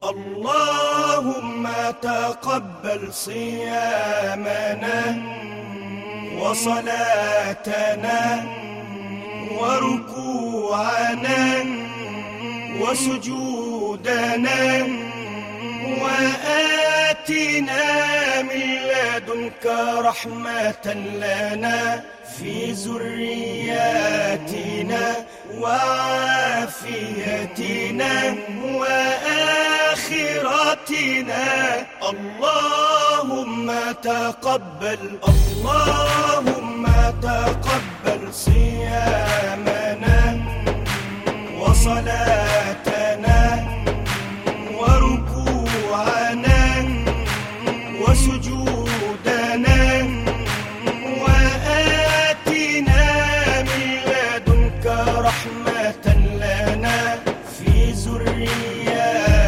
اللهم تقبل صيامنا وصلاتنا وركوعنا وسجودنا، وآتنا من لدنك رحمة لنا في ذرياتنا وعافيتنا وآخرتنا. اللهم تقبل، اللهم تقبل صيامنا وصلاتنا وركوعنا وسجودنا، وآتنا من لدنك رحمة لنا في ذرياتنا